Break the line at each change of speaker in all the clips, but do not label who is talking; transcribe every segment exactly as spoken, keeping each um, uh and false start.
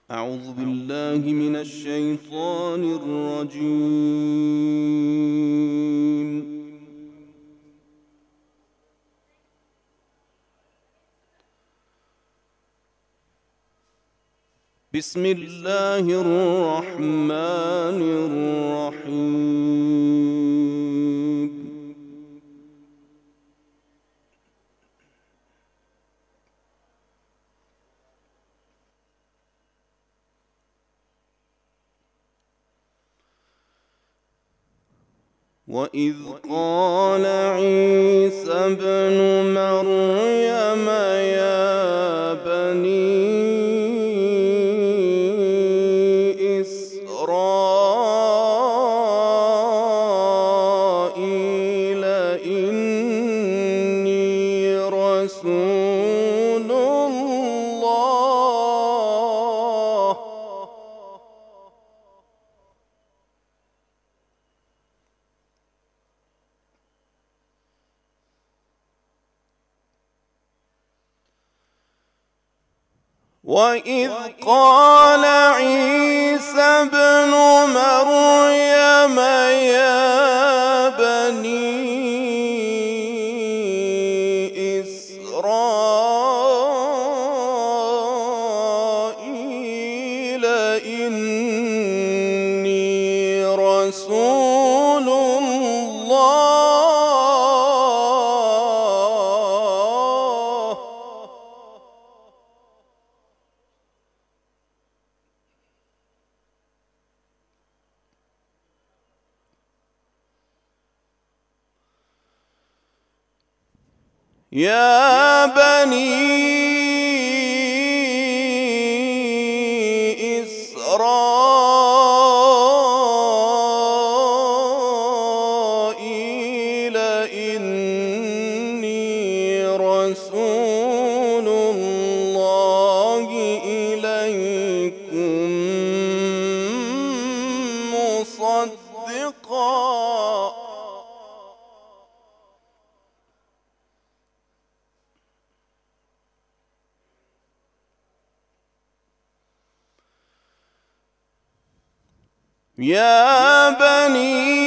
أعوذ بالله من الشيطان الرجيم. بسم الله الرحمن الرحيم. وإذ قال عيسى ابن مريم يا بني إسرائيل إني رسول الله وإذ قال عيسى ابن مريم يا بني إسرائيل إني رسول الله يا بني إسرائيل إني رسول الله إليكم مصدقا يا بني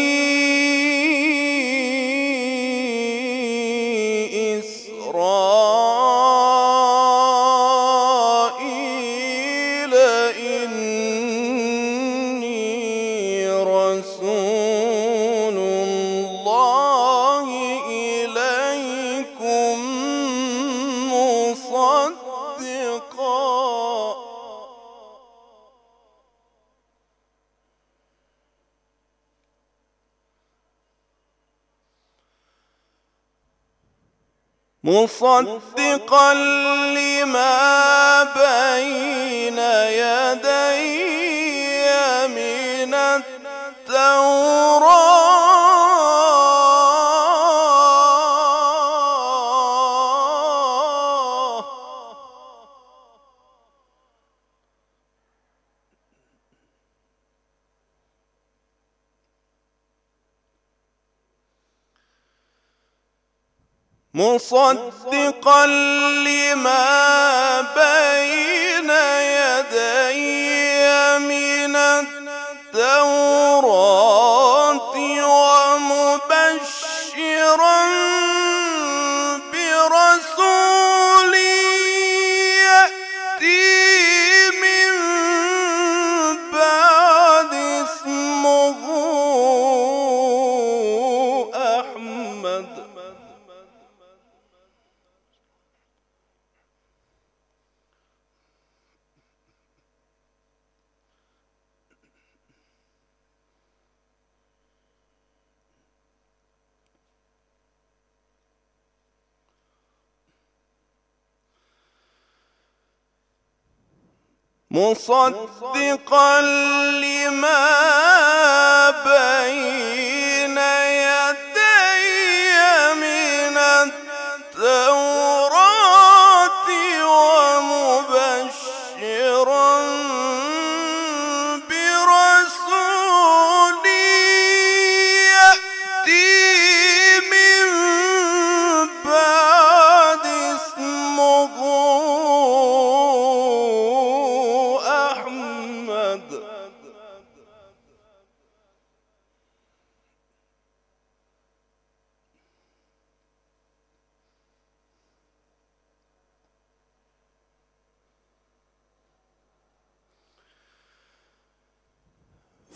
إسرائيل إني رسول الله إليكم مصدقا مصدقا لما بين يدي من التوراة مصدقا لما بين يدي من التوراة ومبشرا برسول يأتي من بعد اسمه أحمد مصدقا لما بين يدي من التوراة ومبشرا برسول يأتي من بعد اسمه أحمد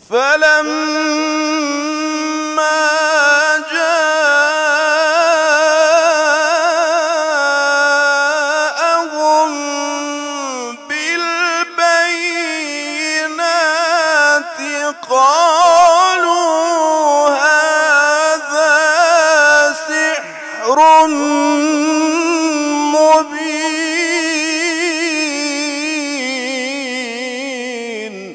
فلما جاءهم بالبينات قالوا هذا سحر مبين.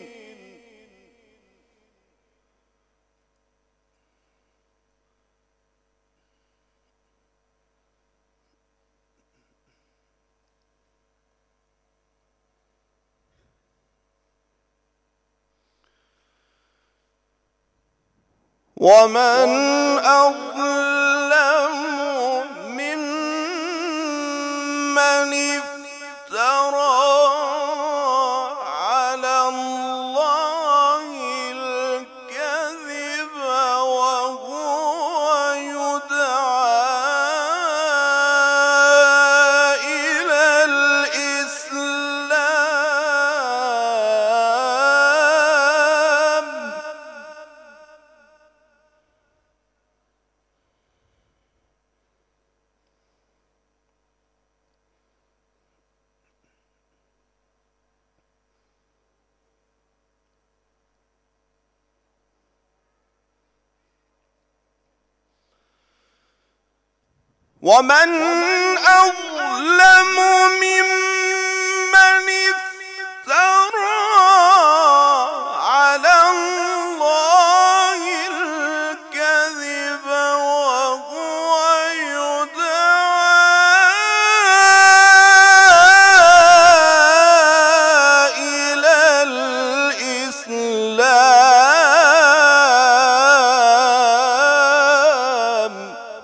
ومن أظلم ممن افترى على الله الكذب وهو يدعى إلى الإسلام. ومن أظلم ممن افترى على الله الكذب وهو يدعى إلى الإسلام.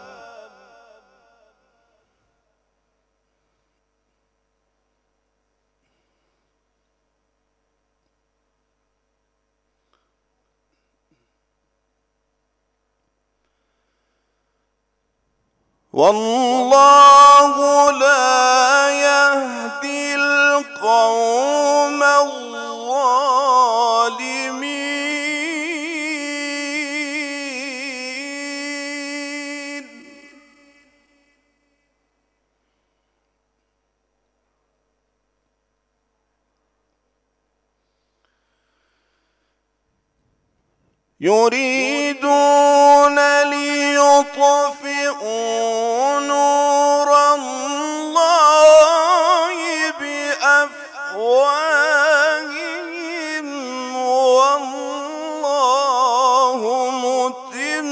والله لا يهدي القوم الظالمين. يريدون ليطفئوا نور الله بأفواههم والله متم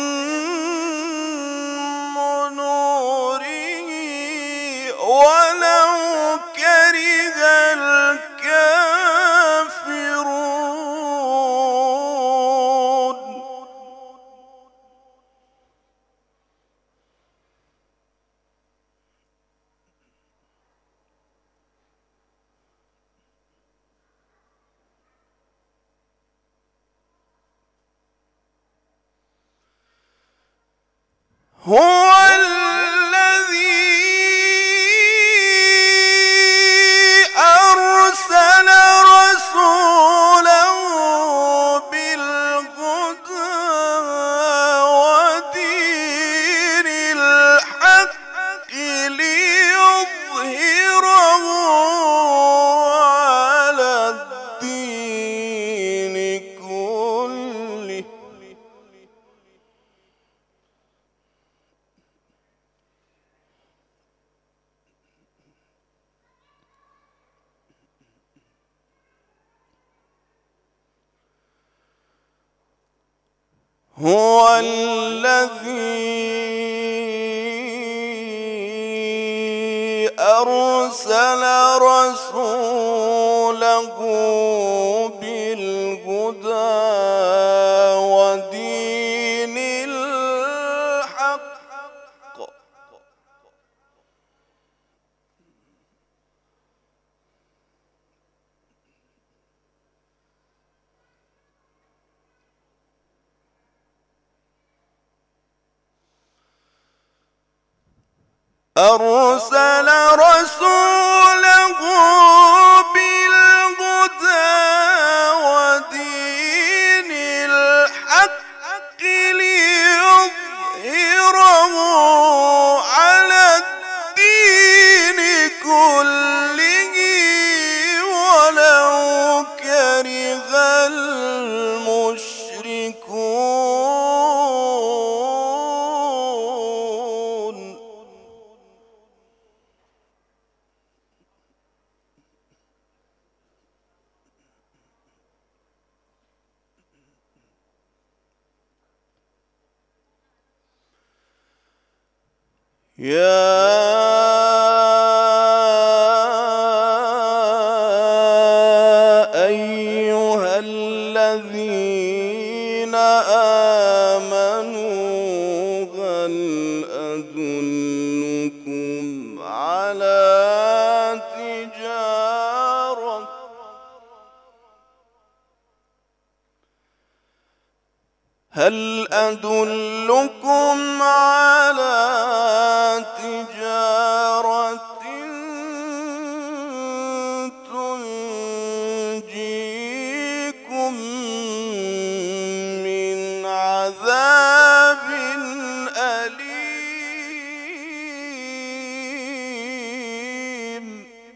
نوره ولو كره الكافرون. هو الذي أرسل رسوله بالهدى ودين الحق ليظهره على الدين كله. هو الذي أرسل رسوله بالهدى ودين الحق أرسل رسوله بالهدى ودين يا أيها الذين آمنوا هل أدلكم على تجارة هل أدلكم على تجارة تنجيكم من عذاب أليم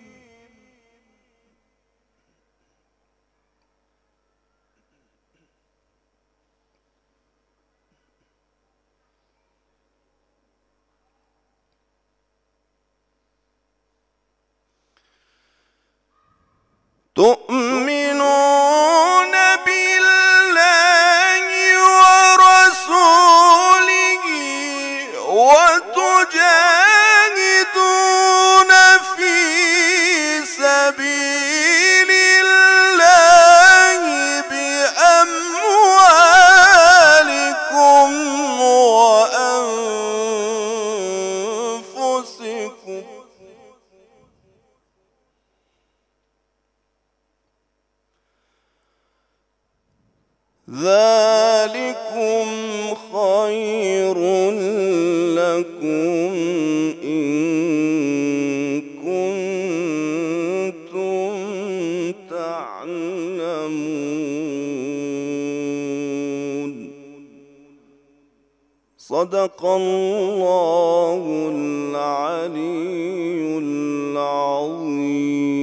تؤمنون بالله ورسوله وتجاهدون في سبيل الله بأموالكم وأنفسكم ذلكم خير لكم إن كنتم تعلمون. صدق الله العلي العظيم.